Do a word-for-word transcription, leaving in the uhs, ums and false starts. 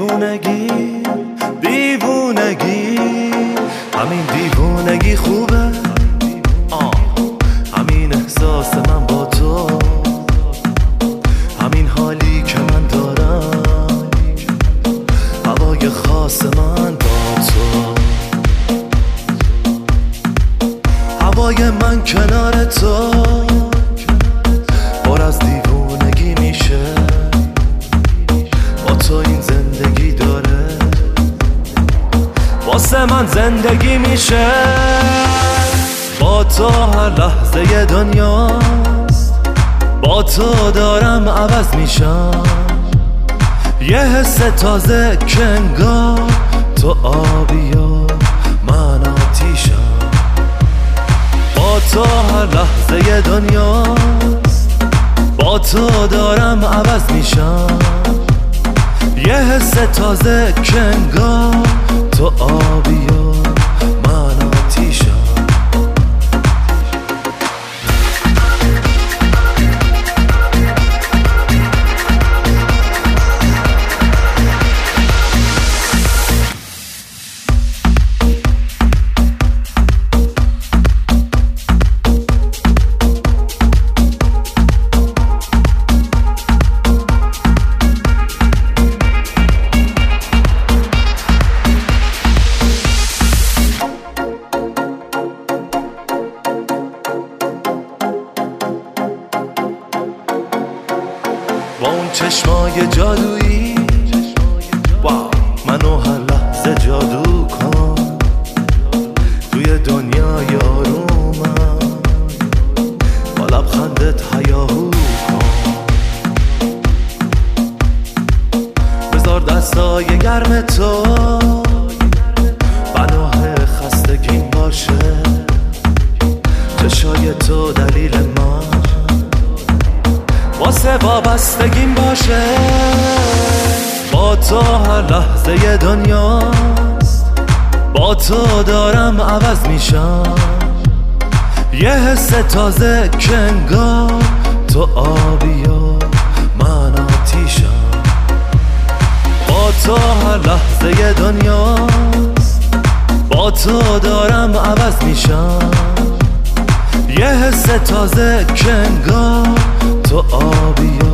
دیوونگی دیوونگی همین دیوونگی خوبه، آه. همین احساس من با تو، همین حالی که من دارم، هوای خاص من با تو، هوای من کنار تو پر از دیوونگی میشه. با تو این زندگی داره، واسه من زندگی میشه. با تو هر لحظه دنیاست، با تو دارم عوض میشم. یه حس تازه که انگار تو آبی و من آتیشم. با تو هر لحظه دنیاست، با تو دارم عوض میشم. یه حس تازه که انگار تو آبی و من آتیشم. با اون چشمای جادویی، واو، منو هر لحظه جادو کن. توی دنیای آرومم با لبخندت هیاهو کن. بذار دستای گرم تو پناه خستگیم باشه. چشای تو دلیل من، واسه وابستگیم باشه. با تو هر لحظه دنیاست، با تو دارم عوض میشم. یه حس تازه که انگار تو آبی و من آتیشم. با تو هر لحظه دنیاست، با تو دارم عوض میشم. یه حس تازه که انگار تو آبی و